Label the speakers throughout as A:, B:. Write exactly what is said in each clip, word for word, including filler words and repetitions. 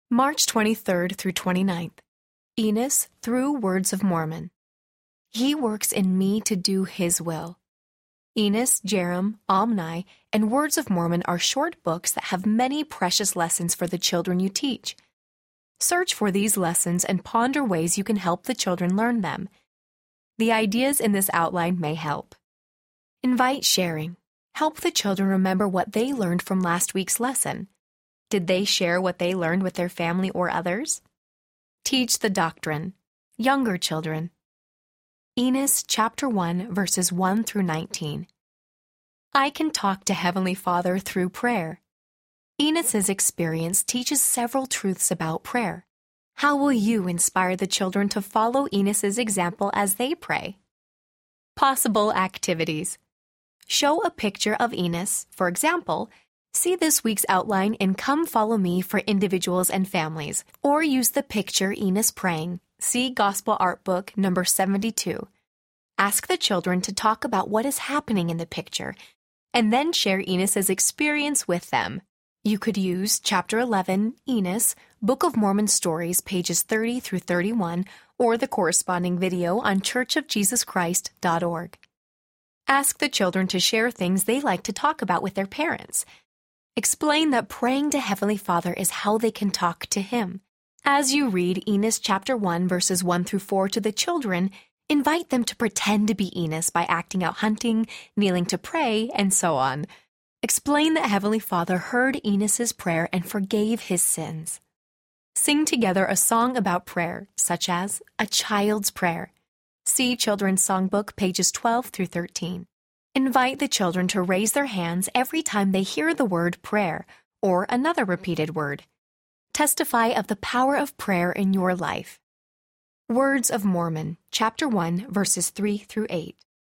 A: March twenty-third through twenty-ninth. Enos through Words of Mormon. He works in me to do His will. Enos, Jerem, Omni, and Words of Mormon are short books that have many precious lessons for the children you teach. Search for these lessons and ponder ways you can help the children learn them. The ideas in this outline may help. Invite sharing. Help the children remember what they learned from last week's lesson. Did they share what they learned with their family or others? Teach the doctrine. Younger children. Enos chapter one, verses one through nineteen. I can talk to Heavenly Father through prayer. Enos's experience teaches several truths about prayer. How will you inspire the children to follow Enos's example as they pray? Possible activities. Show a picture of Enos, for example, see this week's outline in Come Follow Me for individuals and families, or use the picture Enos praying. See Gospel Art Book number seventy-two. Ask the children to talk about what is happening in the picture, and then share Enos's experience with them. You could use Chapter eleven, Enos, Book of Mormon Stories, pages thirty through thirty-one, or the corresponding video on church of jesus christ dot org. Ask the children to share things they like to talk about with their parents. Explain that praying to Heavenly Father is how they can talk to Him. As you read Enos chapter one, verses one through four to the children, invite them to pretend to be Enos by acting out hunting, kneeling to pray, and so on. Explain that Heavenly Father heard Enos's prayer and forgave his sins. Sing together a song about prayer, such as A Child's Prayer. See Children's Songbook, pages twelve through thirteen. Invite the children to raise their hands every time they hear the word prayer, or another repeated word. Testify of the power of prayer in your life. Words of Mormon, chapter one, verses three through eight.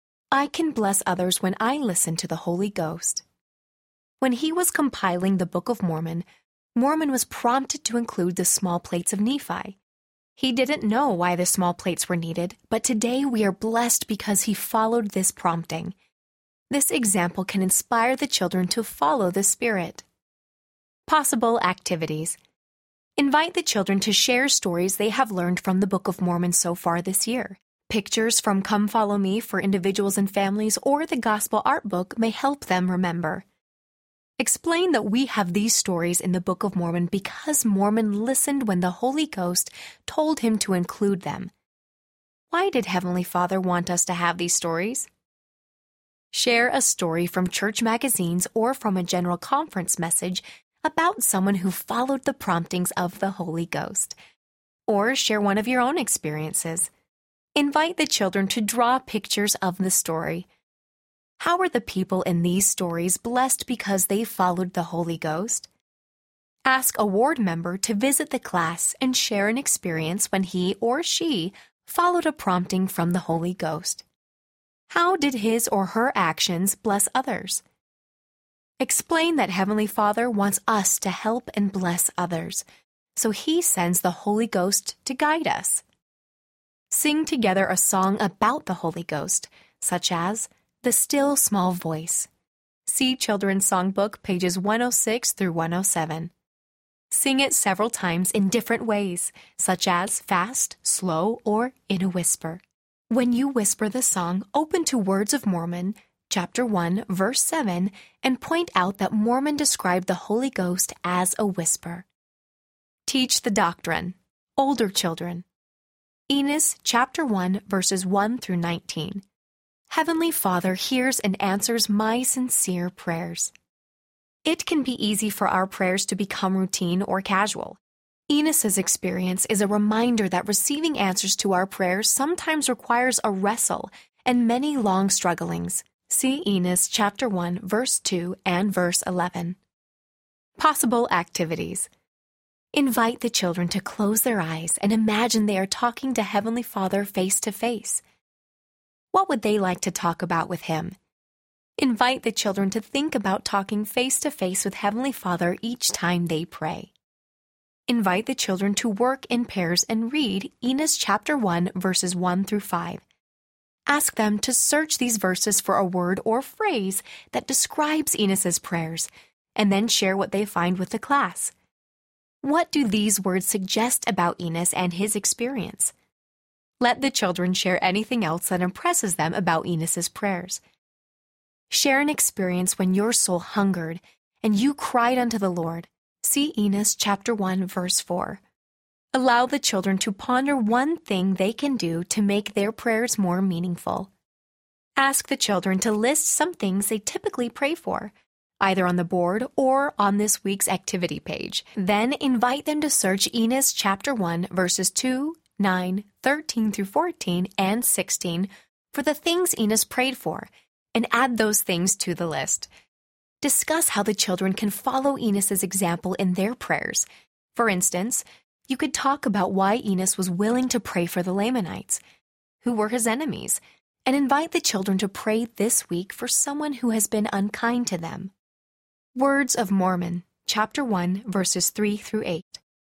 A: I can bless others when I listen to the Holy Ghost. When he was compiling the Book of Mormon, Mormon was prompted to include the small plates of Nephi. He didn't know why the small plates were needed, but today we are blessed because he followed this prompting. This example can inspire the children to follow the Spirit. Possible activities. Invite the children to share stories they have learned from the Book of Mormon so far this year. Pictures from Come Follow Me for individuals and families or the Gospel Art Book may help them remember. Explain that we have these stories in the Book of Mormon because Mormon listened when the Holy Ghost told him to include them. Why did Heavenly Father want us to have these stories? Share a story from church magazines or from a general conference message about someone who followed the promptings of the Holy Ghost. Or share one of your own experiences. Invite the children to draw pictures of the story. How are the people in these stories blessed because they followed the Holy Ghost? Ask a ward member to visit the class and share an experience when he or she followed a prompting from the Holy Ghost. How did his or her actions bless others? Explain that Heavenly Father wants us to help and bless others, so He sends the Holy Ghost to guide us. Sing together a song about the Holy Ghost, such as The Still Small Voice. See Children's Songbook, pages one oh six through one oh seven. Sing it several times in different ways, such as fast, slow, or in a whisper. When you whisper the song, open to Words of Mormon, chapter one, verse seven, and point out that Mormon described the Holy Ghost as a whisper. Teach the doctrine. Older children. Enos, chapter one, verses one through nineteen. Heavenly Father hears and answers my sincere prayers. It can be easy for our prayers to become routine or casual. Enos's experience is a reminder that receiving answers to our prayers sometimes requires a wrestle and many long strugglings. See Enos chapter one, verse two and verse eleven. Possible activities. Invite the children to close their eyes and imagine they are talking to Heavenly Father face to face. What would they like to talk about with Him? Invite the children to think about talking face to face with Heavenly Father each time they pray. Invite the children to work in pairs and read Enos chapter one, verses one through five. Ask them to search these verses for a word or phrase that describes Enos's prayers, and then share what they find with the class. What do these words suggest about Enos and his experience? Let the children share anything else that impresses them about Enos's prayers. Share an experience when your soul hungered and you cried unto the Lord. See Enos chapter one, verse four. Allow the children to ponder one thing they can do to make their prayers more meaningful. Ask the children to list some things they typically pray for, either on the board or on this week's activity page. Then invite them to search Enos chapter one, verses two, nine, thirteen through fourteen, and sixteen for the things Enos prayed for, and add those things to the list. Discuss how the children can follow Enos's example in their prayers. For instance, you could talk about why Enos was willing to pray for the Lamanites, who were his enemies, and invite the children to pray this week for someone who has been unkind to them. Words of Mormon, chapter one, verses three through eight.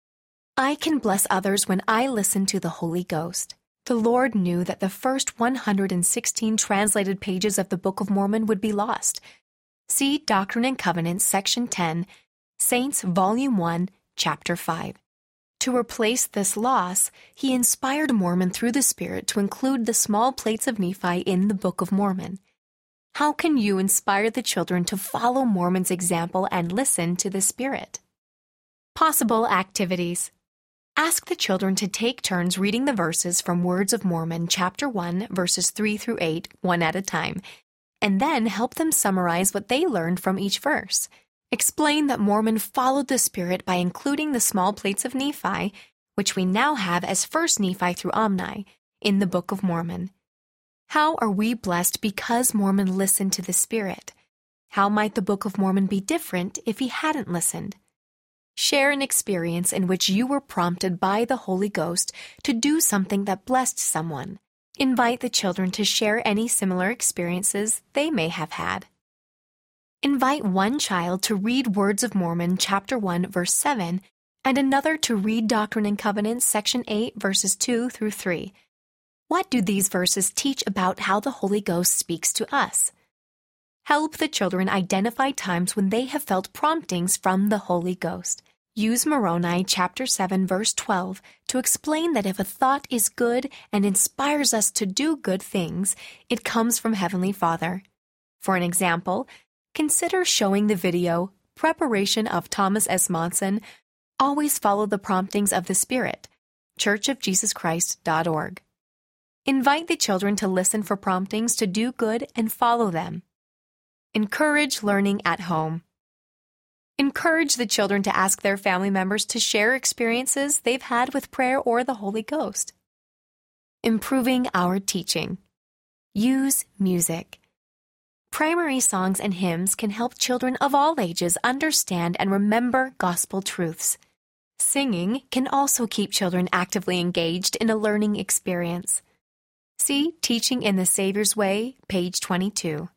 A: I can bless others when I listen to the Holy Ghost. The Lord knew that the first one hundred sixteen translated pages of the Book of Mormon would be lost. See Doctrine and Covenants, section ten, Saints, volume one, chapter five. To replace this loss, he inspired Mormon through the Spirit to include the small plates of Nephi in the Book of Mormon. How can you inspire the children to follow Mormon's example and listen to the Spirit? Possible activities. Ask the children to take turns reading the verses from Words of Mormon, chapter one, verses three through eight, one at a time, and then help them summarize what they learned from each verse. Explain that Mormon followed the Spirit by including the small plates of Nephi, which we now have as First Nephi through Omni, in the Book of Mormon. How are we blessed because Mormon listened to the Spirit? How might the Book of Mormon be different if he hadn't listened? Share an experience in which you were prompted by the Holy Ghost to do something that blessed someone. Invite the children to share any similar experiences they may have had. Invite one child to read Words of Mormon, chapter one, verse seven, and another to read Doctrine and Covenants, section eight, verses two through three. What do these verses teach about how the Holy Ghost speaks to us? Help the children identify times when they have felt promptings from the Holy Ghost. Use Moroni chapter seven, verse twelve to explain that if a thought is good and inspires us to do good things, it comes from Heavenly Father. For an example, consider showing the video, Preparation of Thomas S. Monson, Always Follow the Promptings of the Spirit, church of jesus christ dot org. Invite the children to listen for promptings to do good and follow them. Encourage learning at home. Encourage the children to ask their family members to share experiences they've had with prayer or the Holy Ghost. Improving our teaching. Use music. Primary songs and hymns can help children of all ages understand and remember gospel truths. Singing can also keep children actively engaged in a learning experience. See Teaching in the Savior's Way, page twenty-two.